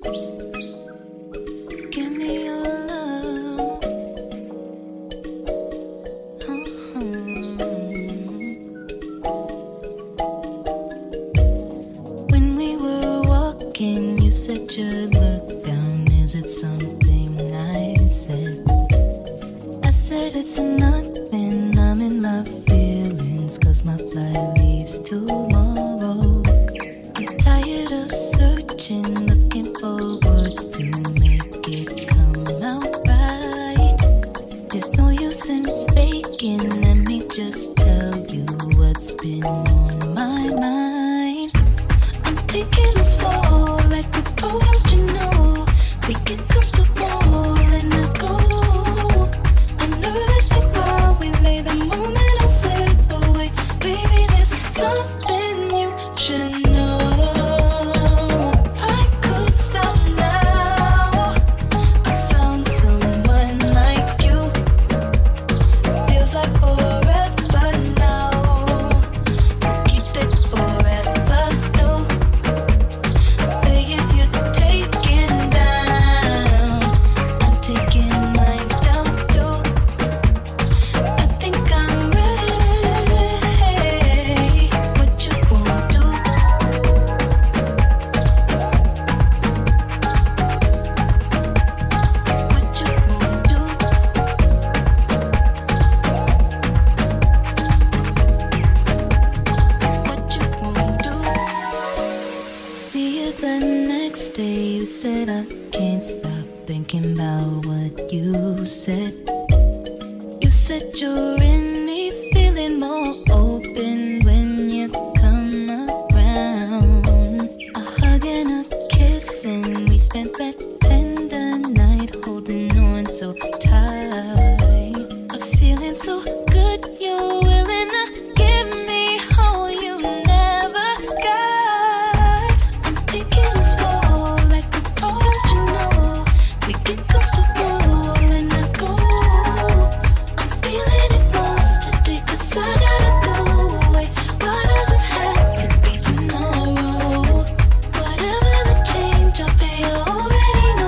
Give me your love. When we were walking, you said you'd look down. Is it something I said? I said it's nothing. I'm in my feelings, 'cause my flight leaves tomorrow. I'm tired of searching, looking for words to make it come out right. There's no use in faking. Let me just tell you what's been on my mind. I'm taking us fall like a boat, don't you know? We get comfortable and I go. I'm nervous like while we lay the moment I slip away. Baby, there's something you should know. I could stop now. I found someone like you. Feels like forever now. We'll keep it forever new. The years you're taking down, I'm taking mine down too. I think I'm ready. What you won't do? What you won't do? What you won't do? See you the next day. You said I can't stop thinking about what you said. You said you're in me, feeling more open when you come around. A hug and a kiss, and we spent that tender night holding on so tight. A feeling so good, you're willing to give me all you never got. I'm taking us fall like a boat, don't you know? We get comfortable and I go. I'm feeling it most today, 'cause I gotta go away. Why does it have to be tomorrow? Whatever the change, I'll pay, you already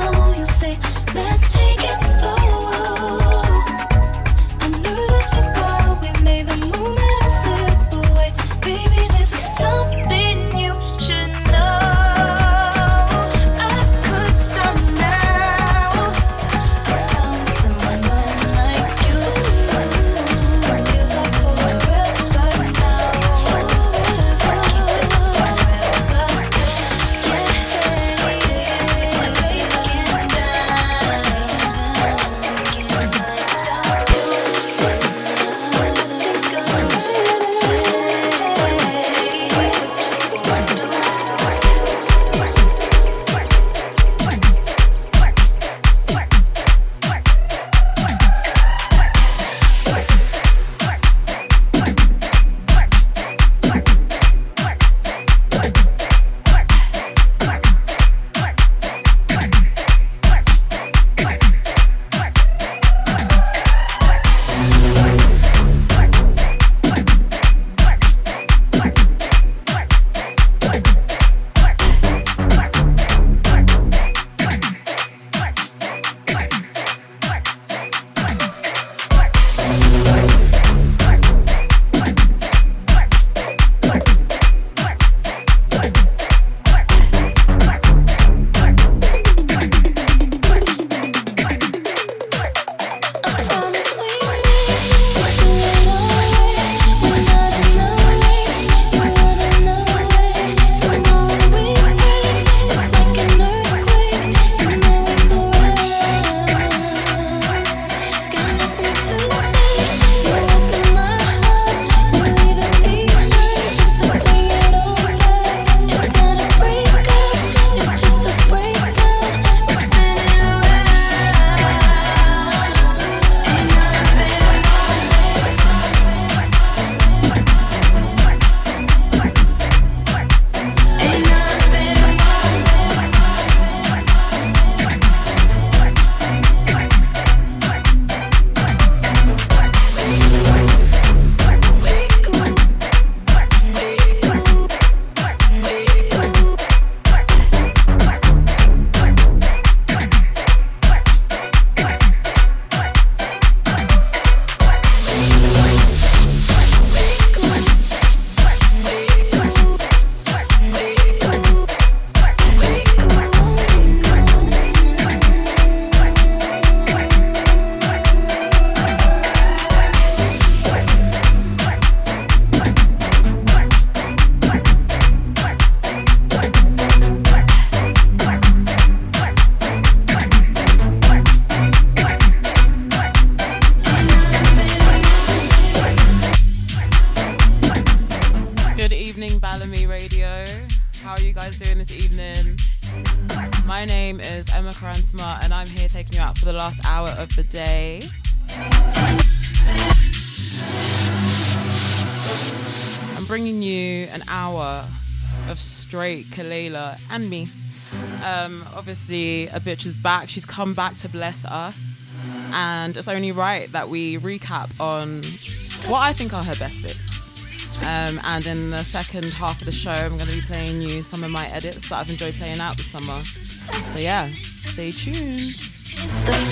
My name is Emma Karansma and I'm here taking you out for the last hour of the day. I'm bringing you an hour of straight Kelela and me. Obviously, a bitch is back. She's come back to bless us. And it's only right that we recap on what I think are her best bits. And in the second half of the show, I'm going to be playing you some of my edits that I've enjoyed playing out this summer. So yeah, stay tuned. It's the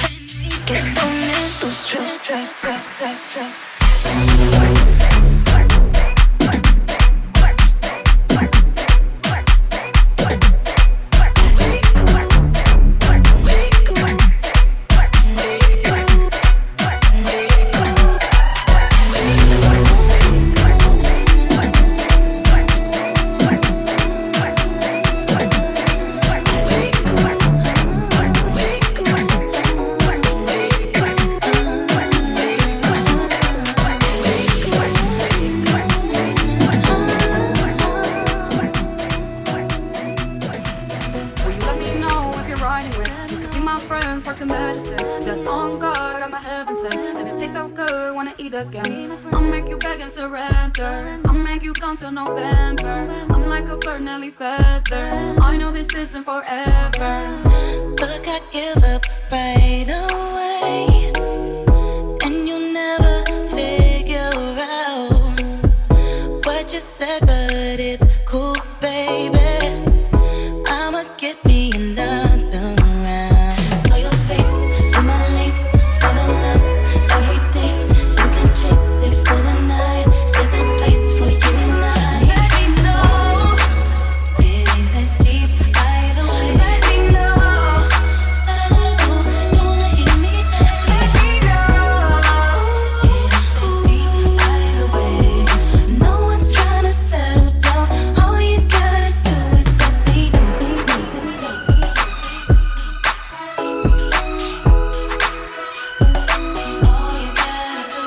again. I'll make you beg and surrender. I'll make you come till November. I'm like a bird nearly feather. I know this isn't forever, but I give up right away, and you'll never figure out what you said, but it's cool, baby. I'ma get me another round. Saw your face in my lane, fell in love every day. Chase it for the night. There's a place for you and I. Let me know it ain't that deep either way. Let me know. Said I gotta go. Don't wanna hear me say. Let me know it ain't that deep either way. No one's trying to settle down. All you gotta do is let me know. All you gotta do.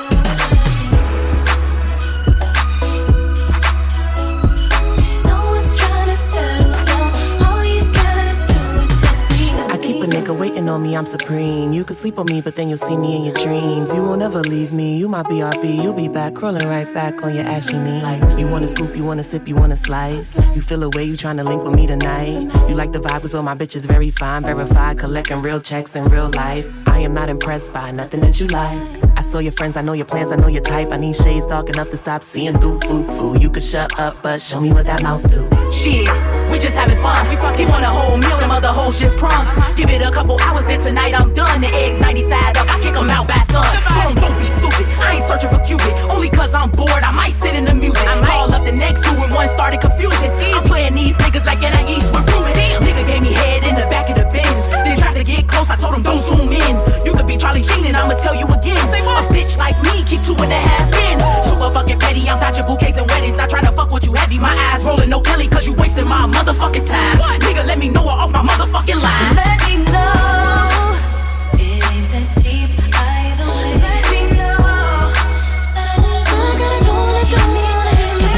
Waiting on me, I'm supreme. You could sleep on me, but then you'll see me in your dreams. You will never leave me, you my BRB. You'll be back, curling right back on your ashy knee. You wanna scoop, you wanna sip, you wanna slice. You feel away, you tryna link with me tonight. You like the vibe, cause all my bitches very fine, verified, collecting real checks in real life. I am not impressed by nothing that you like. I saw your friends, I know your plans, I know your type. I need shades dark enough to stop seeing through, foo. You could shut up, but show me what that mouth do. Shit, we just having fun. He want a whole meal, them other hoes just crumbs. Give it a couple hours, then tonight I'm done. The eggs 90 side up, I kick them out by sun. Tell them don't be stupid, I ain't searching for Cupid. Only cause I'm bored, I might sit in the music. I call up the next two and one started confusion. I'm playing these niggas like NIEs with Ruben. Nigga gave me head in the back of the Benz. Then tried to get close, I told him don't zoom in. You could be Charlie Sheen and I'ma tell you again. A bitch like me, keep 2.5 in. Super fucking petty, I'm dodging bouquets and weddings. Not trying to fuck with you heavy, my eyes rolling no Kelly. Cause you wasting my motherfucking time. Nigga, let me know her off my motherfucking line. Let me know it ain't that deep either way. Let me know. Said I gotta go, and don't mean to hear me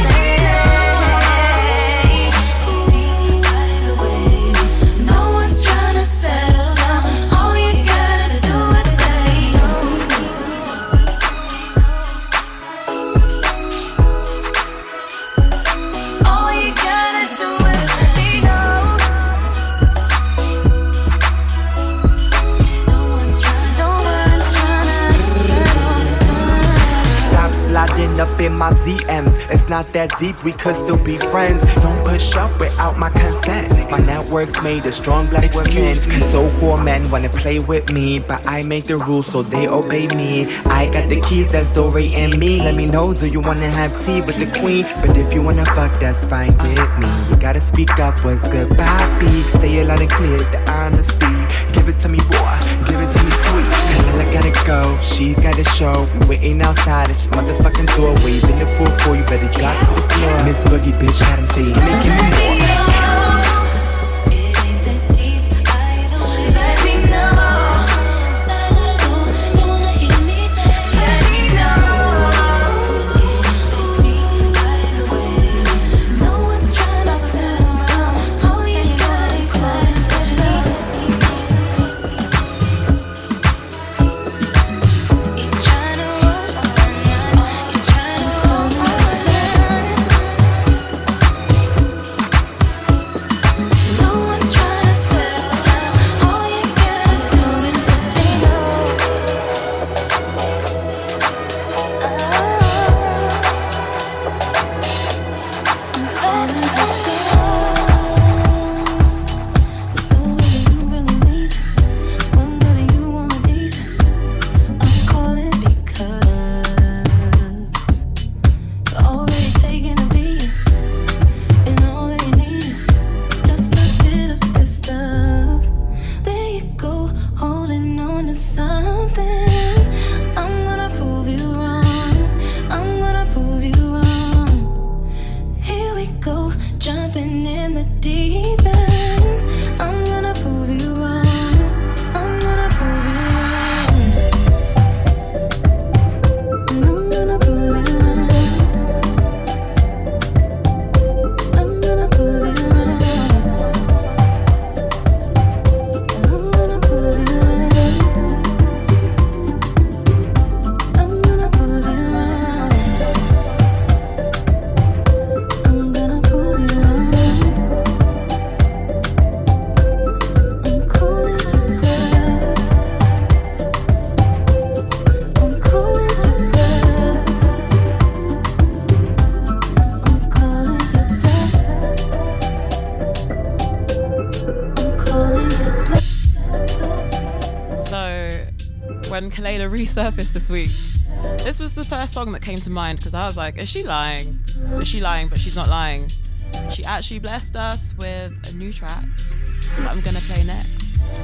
say. Either way, no one's trying to settle down. All you gotta do is let me know. All you gotta do is let me know. Sliding up in my ZMs, it's not that deep, we could still be friends. Don't push up without my consent. My network's made of strong black women. So-called men wanna play with me, but I make the rules so they obey me. I got the keys, that's Dory and me. Let me know, do you wanna have tea with the queen? But if you wanna fuck, that's fine with me. You gotta speak up, what's good, Bobby? Say it loud and clear, the honesty. Give it to me raw, give it to me sweet. And I gotta go, she got a show. We waiting outside at your motherfucking door. Waving the fool for you, better drop to the floor. Miss Boogie, bitch, I done say you making me more. when Kelela resurfaced this week, this was the first song that came to mind because I was like, is she lying? Is she lying? But she's not lying. She actually blessed us with a new track that I'm gonna play next.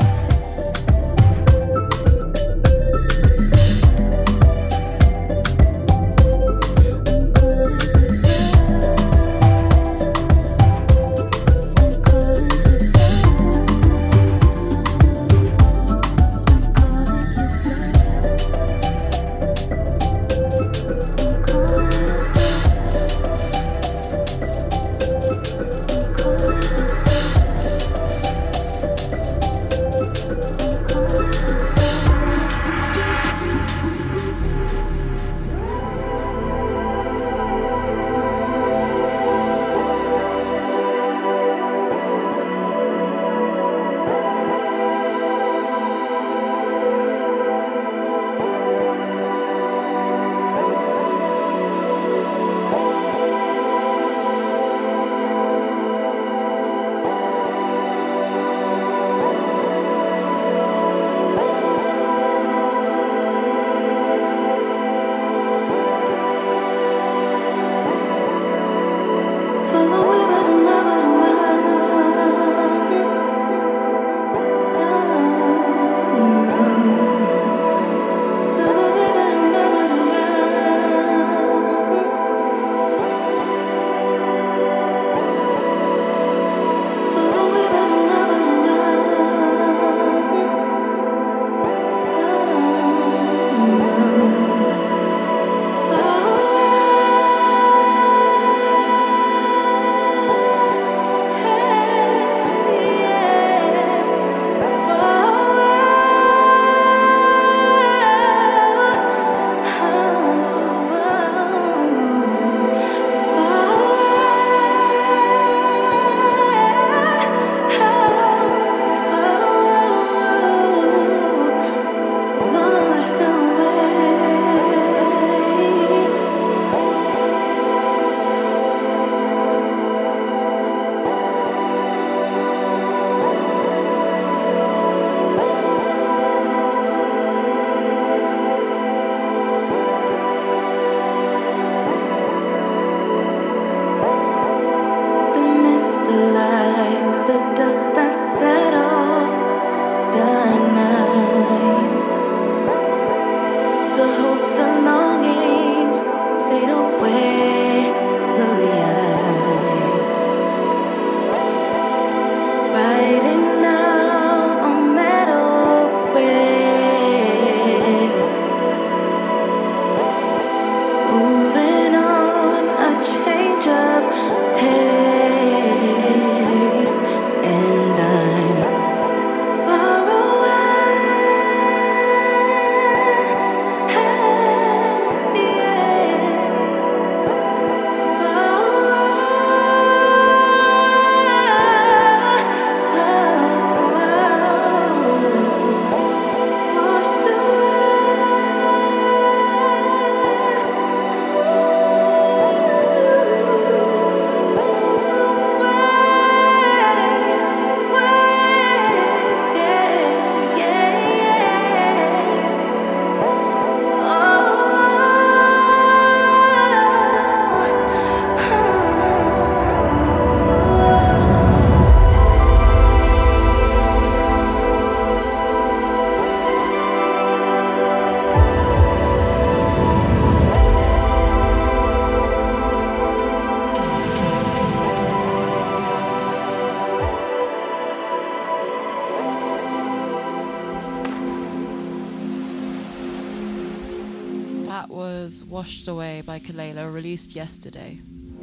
Washed Away by Kelela, released yesterday.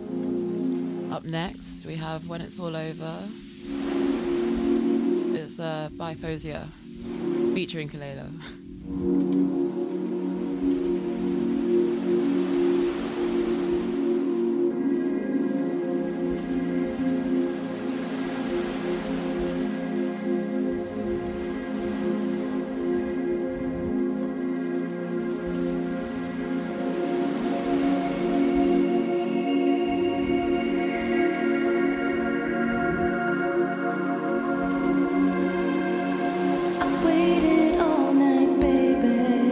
Up next, we have When It's All Over. It's by Fozia, featuring Kelela. Waited all night, baby.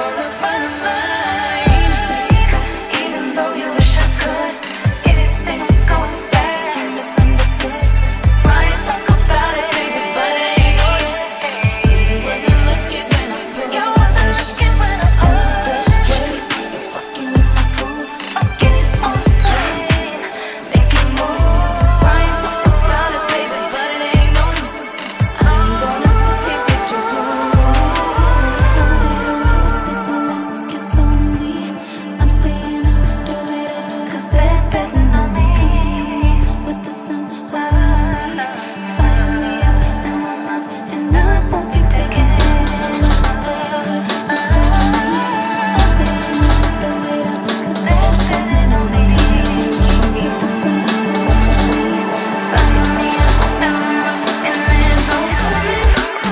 on the front line. Can't take it back, even though you wish I could. Anything going back, you misunderstood. Trying to talk about it, baby, but it ain't no use. See, you wasn't looking when I pushed. You wasn't looking when I pushed. You're fucking with my groove. Get it on straight, making moves. Trying to talk about it, baby, but it ain't no use. I ain't gonna sit here with you. I'll tell you roses when that gets on me. I'm staying out the way cause they're betting on me. Coming up with the sun, fire me up, and I'm up, and I won't be taking it. I'll tell you what's on me. I'm staying out the way cause they're betting on me. Coming up with the sun, fire me up, and I'm up, and there's no coming.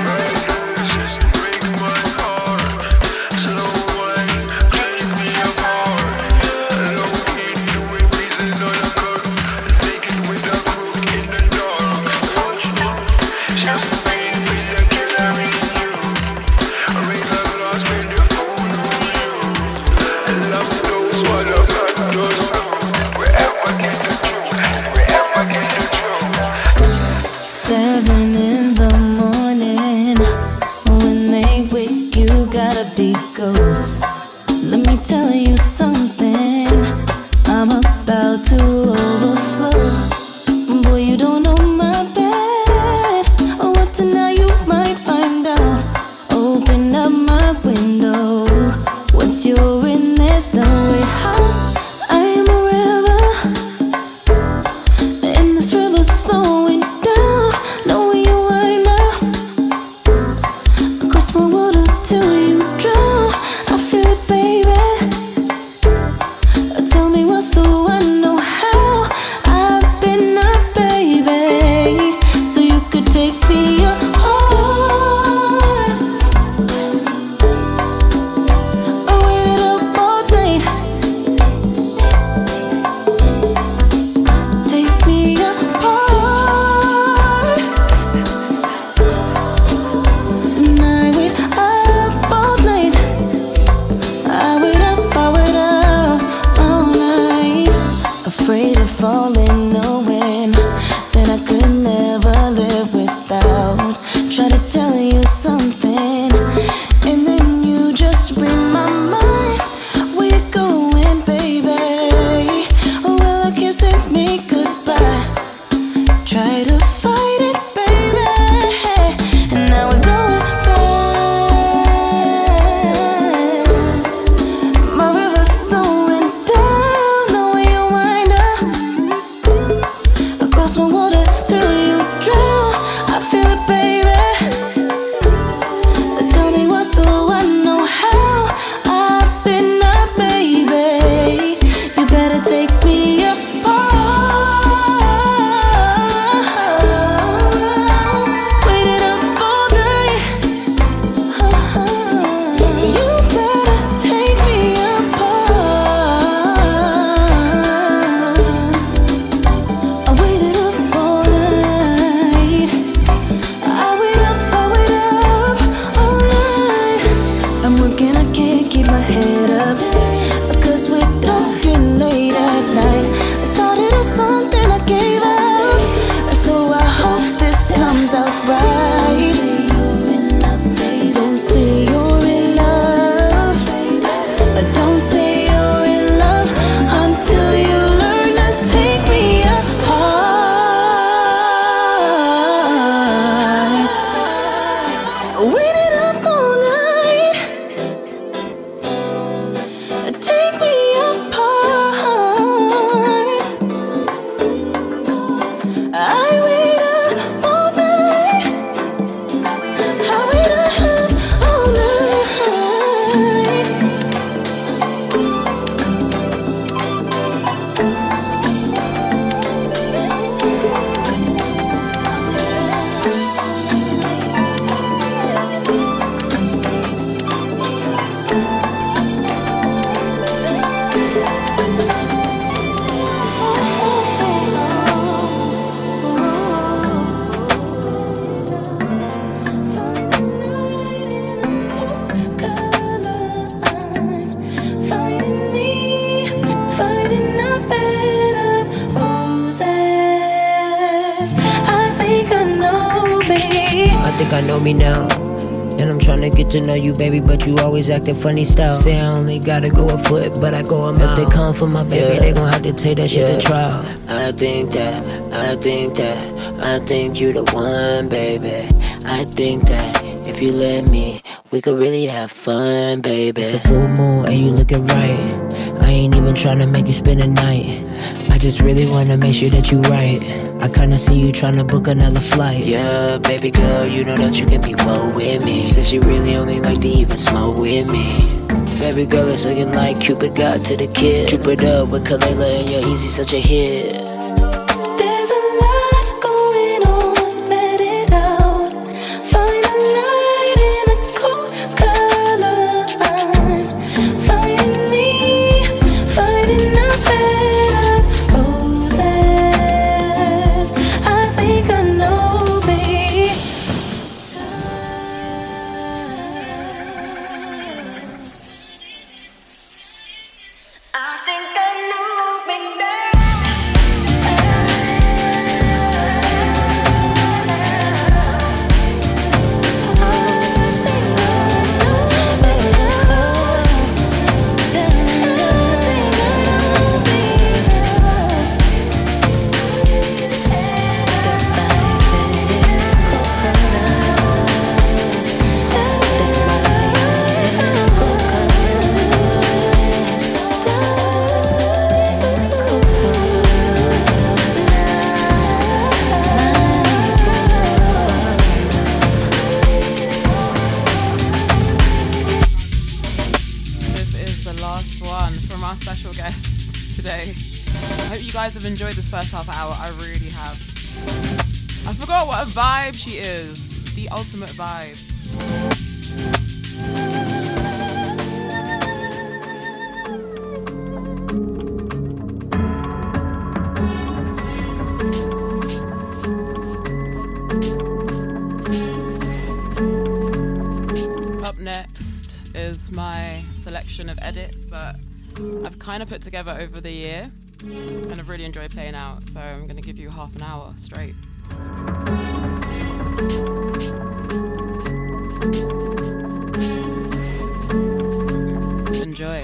Seven in the morning, when they wake, you gotta be ghost. Let me tell you something, I'm about to overflow. Boy, you don't know my bed, or what tonight you might find out. Open up my window, once you're in, there's no way out. I am a river, and this river's slowing down. Know where you wind up, across my water till you drown. I feel it, baby. Tell me what's so I know how. I've been up, baby, so you could take me apart. I waited all think I know me now. And I'm tryna get to know you, baby, but you always acting funny style. Say I only gotta go a foot, but I go a mile. If they come for my baby, they gon' have to take that shit to trial. I think you the one, baby. I think that if you let me, we could really have fun, baby. It's a full moon and you looking right. I ain't even tryna make you spend the night. I just really wanna make sure that you right. I kinda see you tryna book another flight. Yeah, baby girl, you know that you can be low with me. Says she really only like to even smoke with me. Baby girl, it's looking like Cupid got to the kid. Troop it up with Kalela and you're easy, such a hit. There's a lot going on, let it out. Find a light in the cold color. I'm finding me, finding a better roses. I think I know me. I think I know me now. This is the last one from our special guest today. I hope you guys have enjoyed this first half hour. I really have. I forgot what a vibe she is. The ultimate vibe. Up next is my selection of edits that I've kind of put together over the year and I've really enjoyed playing out, so I'm going to give you half an hour straight. Enjoy.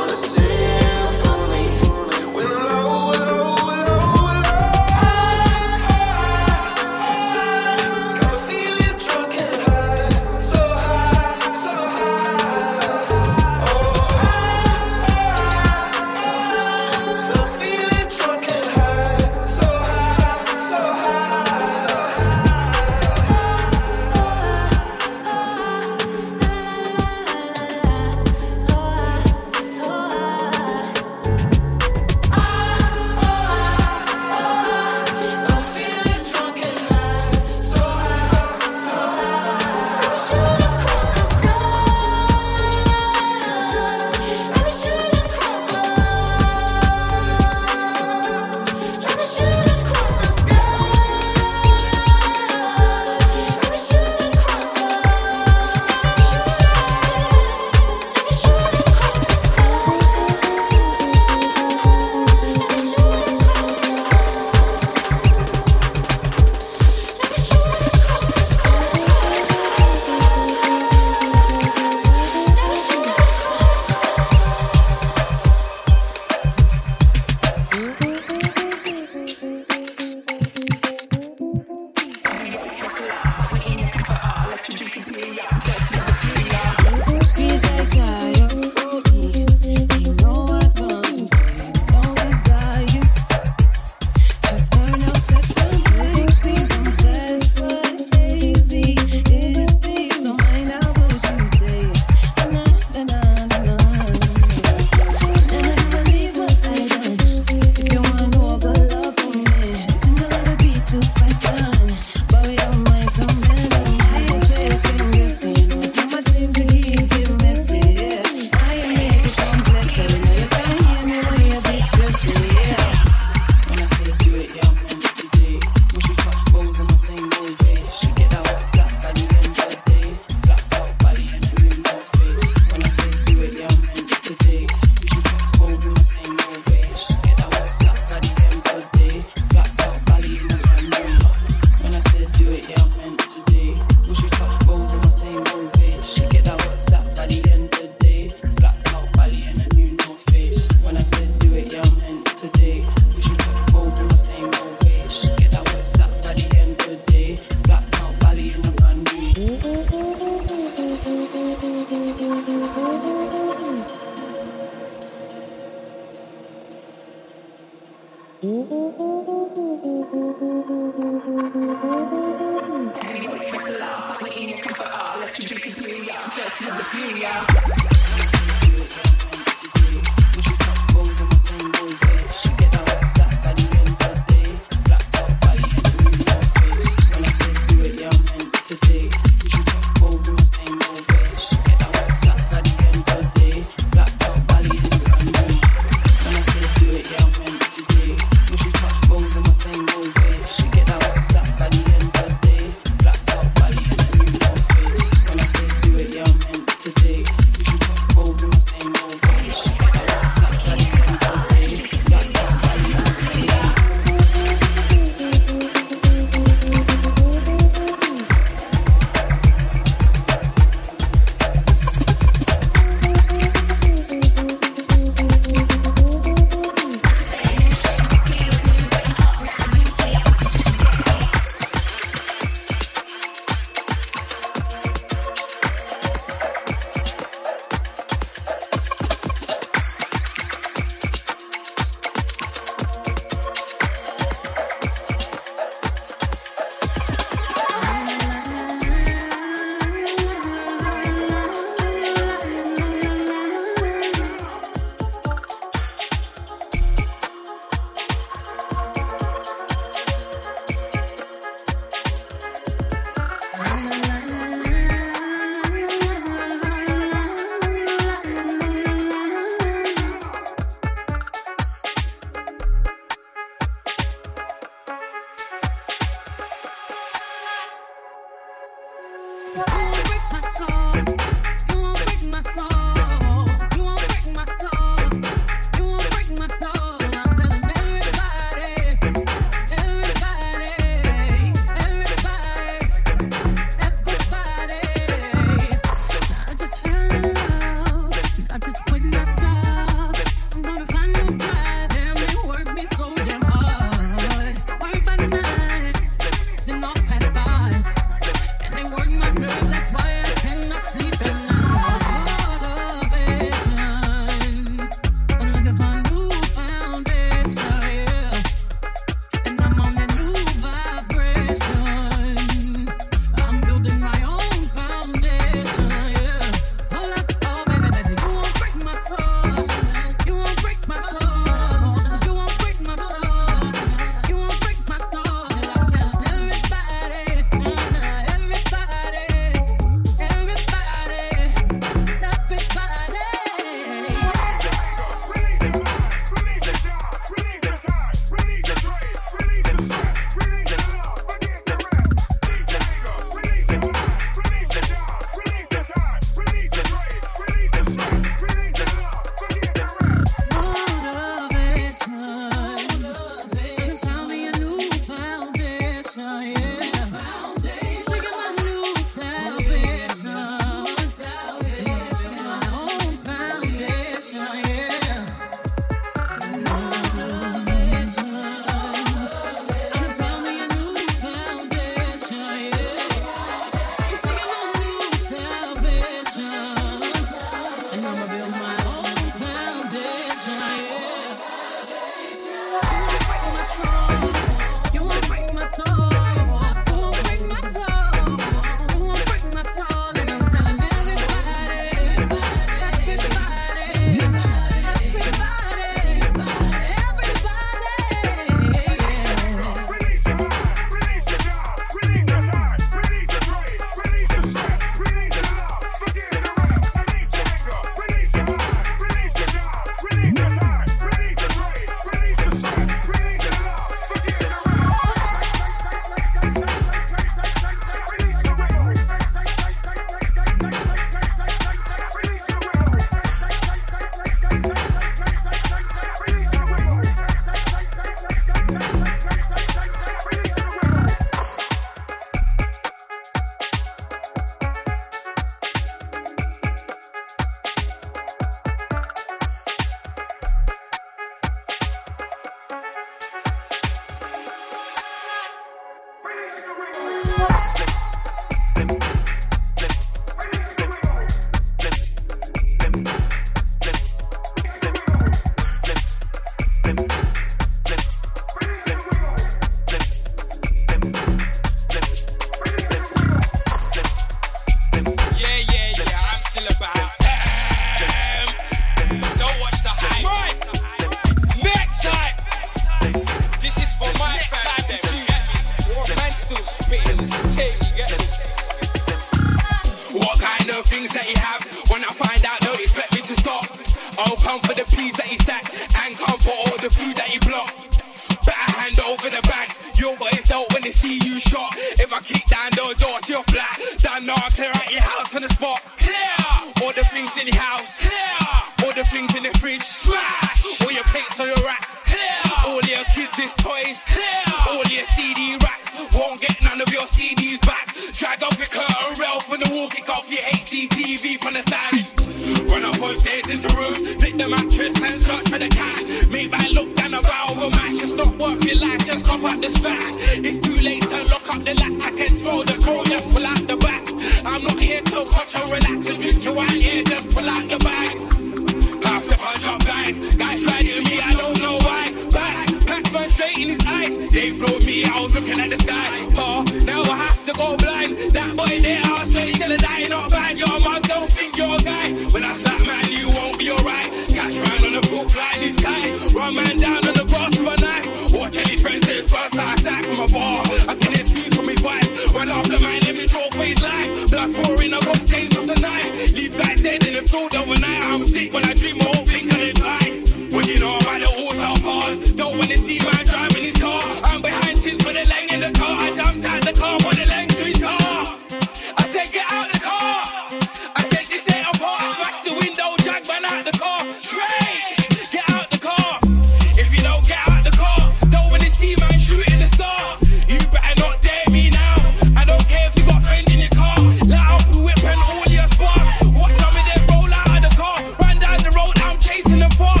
expect me to stop. I'll come for the peas that he stack and come for all the food that he block. Better hand over the bags. Your boys don't when they see you shot. If I kick down the door to your flat, then I'll clear out your house on the spot. Clear all the things in the house. Clear all the things in the fridge. Smash all your plates on your rack. Clear all your kids' toys. Clear all your CD rack. Won't get none of your CDs back. Drag off your curtain rail from the wall. Kick off your HD TV from the stand. Run up on stairs into rooms. Flick the mattress and search for the cash. Make my look down the barrel of a match. It's not worth your life, just cough out the splash. It's too late to lock up the latch. I can smell the cold, just pull out the back. I'm not here to watch or relax and drink your wine here, just pull out the bags. Have to punch up guys. Guys tried it with me, I don't know why. Bags, packs man straight in his eyes. They flowed me, I was looking at the sky. Oh, now I have to go blind. That boy there, I'll say he's gonna die, not bad. Your mom don't think you're a guy. When I slap man, you won't be alright. Catch man on the full fly in the sky. Run man down on the grass with a knife. Watch any friends that burst out attack from afar. I can excuse from his wife. Run off the man, let me draw for his life. Blood pouring, I got stains of tonight. Leave guys dead in the field overnight. I'm sick when I dream my whole thing and it lies. When you know about the all-star cars. Don't wanna see man driving his car. I'm behind since for the length in the car. I jumped out the car for the length to his car. I said get out the car. I said this ain't a part. Smash the window, drag man out the car. Straight, get out the car. If you don't get out the car, don't wanna see man shooting the star. You better not dare me now. I don't care if you got friends in your car. Let out the whip and all your sparks. Watch some of them roll out of the car. Run down the road, I'm chasing them far.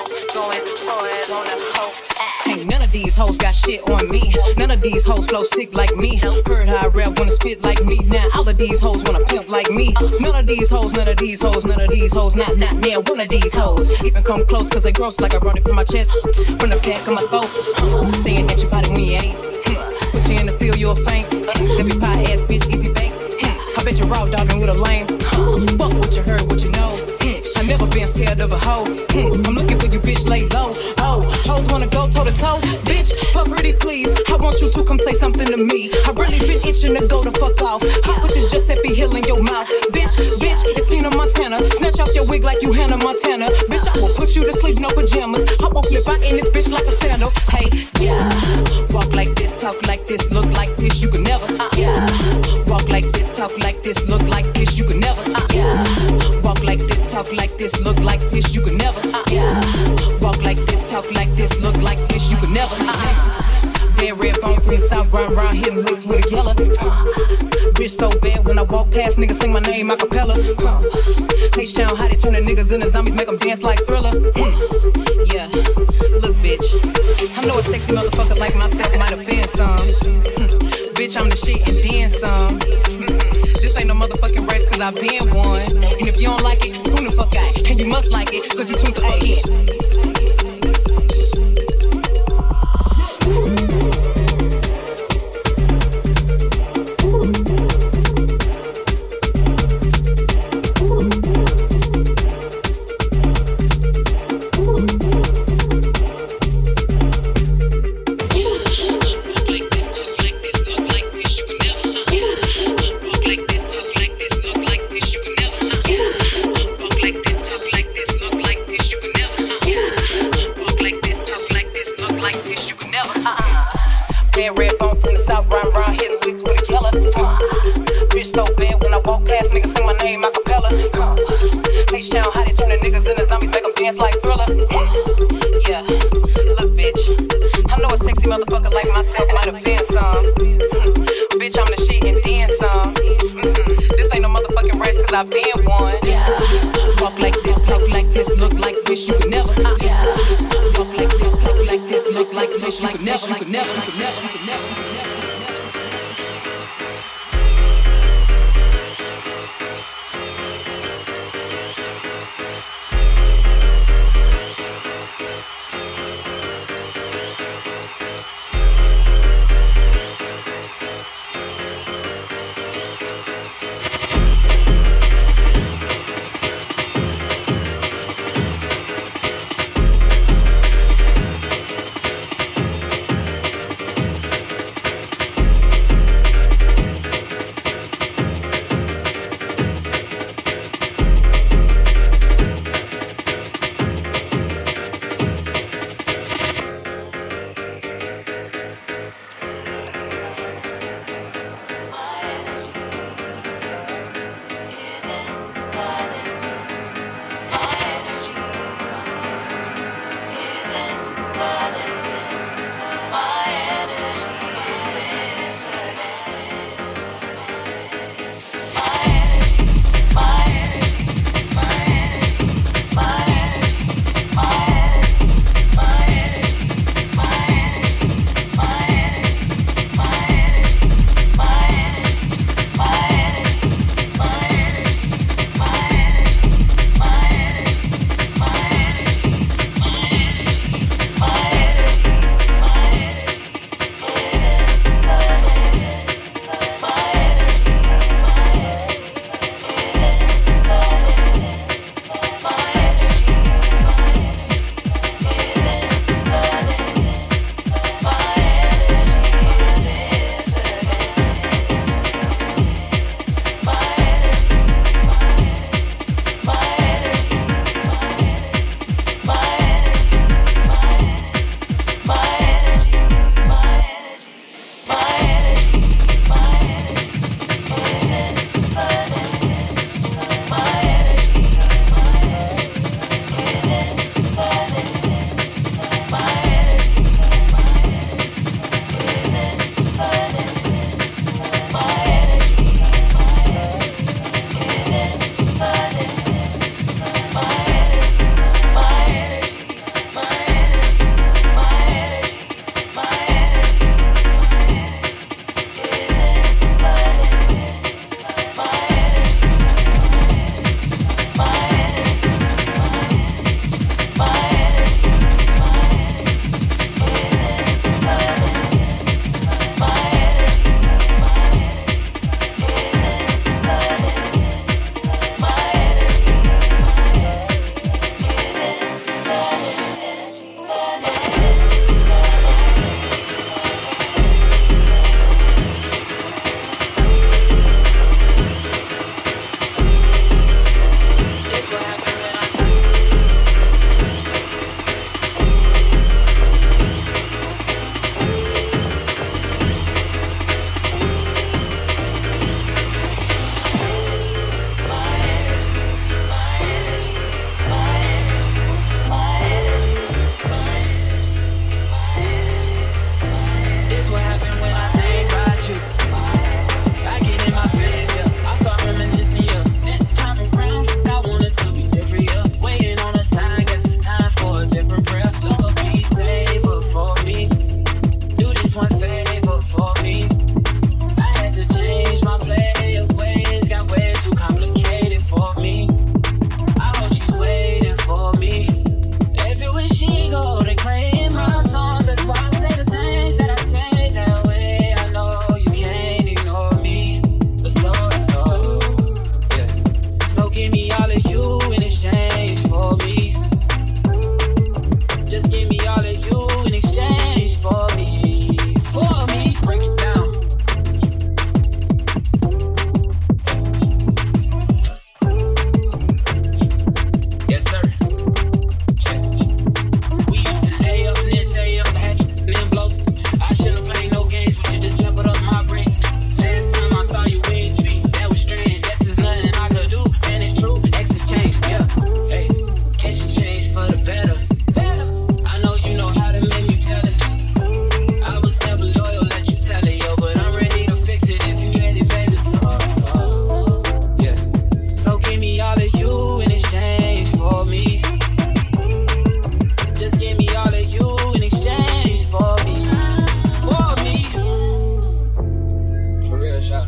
hoe, going for it on the hoe. Ain't none of these hoes got shit on me. None of these hoes flow sick like me. Heard how I rap, wanna spit like me. Now all of these hoes wanna pimp like me. None of these hoes, none of these hoes, none of these hoes, not near one of these hoes. Even come close cause they gross like I brought it from my chest. From the back of my throat. Saying that you body when you ain't. Put you in the field, you'll faint. Every pie ass bitch, easy bake. I bet you raw dogging with a lame. Fuck what you heard, what you know. I never been scared of a hoe. I'm looking for you, bitch, lay low. Oh, hoes wanna go toe to toe. Bitch, but pretty please, I want you to come say something to me. I really been itching to go the fuck off. I put this Giuseppe Hill in your mouth. Bitch, it's Tina Montana. Snatch off your wig like you Hannah Montana. Bitch, I will put you to sleep, no pajamas. I will flip out in this bitch like a sandal. Hey, yeah. Walk like this, talk like this, look like this, you could never. Yeah. Walk like this, talk like this, look like this, you could never. Yeah. Walk like this, talk like this, look like this, you could never. Yeah. Walk like this, talk like this, look like this, you could never. Bad red bone from the south, round hitting licks with a yellow. Bitch so bad when I walk past, niggas sing my name a cappella. H-Town, how they turn the niggas into zombies, make them dance like Thriller. Yeah, look bitch, I know a sexy motherfucker like myself might offend some. Bitch, I'm the shit and then some. This ain't no motherfucking race cause I been one. And if you don't like it, tune the fuck out. And you must like it cause you tuned the fuck in. Just give me all of you in exchange for me. For me, break it down. Yes, sir. Check. We used to lay up and then stay up, hatch, and then blow. I shouldn't play no games with you, just leveled up my brain. Last time I saw you in the street, that was strange. Guess there's nothing I could do, and it's true. Exes change, yeah. Hey, guess you changed for the better. I know you know how to make me jealous. I was never loyal, let you tell it, yo. But I'm ready to fix it if you ready, baby. So, yeah. So give me all of you in exchange for me. Just give me all of you in exchange for me. For me. For real, shot.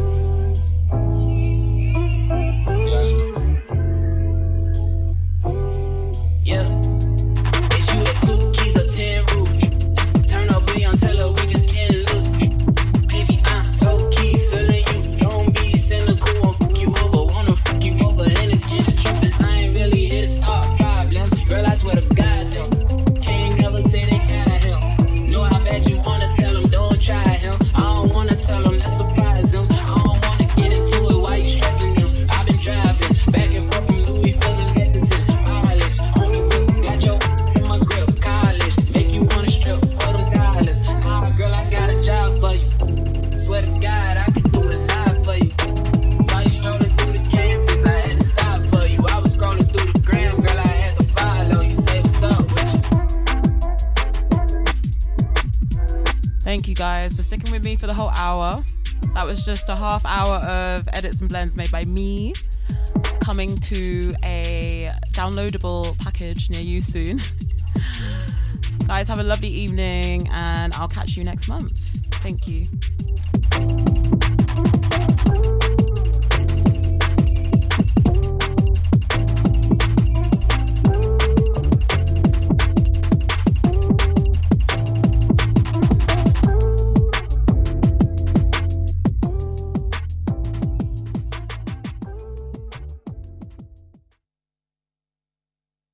Yeah. Is you at 2 keys or 10 roof? Turn up Leon, tell her we just getting loose. Baby, I'm low key feeling you. Don't be cynical, won't fuck you over. Wanna fuck you over. And again, the truth is I ain't really here to start problems. Girl, I swear to God, though. Can't never say they gotta help. Know how bad you wanna tell them, don't try him. I don't wanna tell them, let's surprise them. I don't wanna get into it while you stressing them. I've been driving back and forth from Louisville to Lexington. Mileage on the whip, got your in my grip. College, make you wanna strip for them dollars. Nah, girl, I got a job for you. Swear to God, I could do a lot for you. Saw you strolling through the campus, I had to stop for you. I was scrolling through the gram, girl, I had to follow you. Say what's up with you. Thank you guys for sticking with me for the whole hour. That was just a half hour of edits and blends made by me, coming to a downloadable package near you soon. Guys, have a lovely evening and I'll catch you next month. Thank you.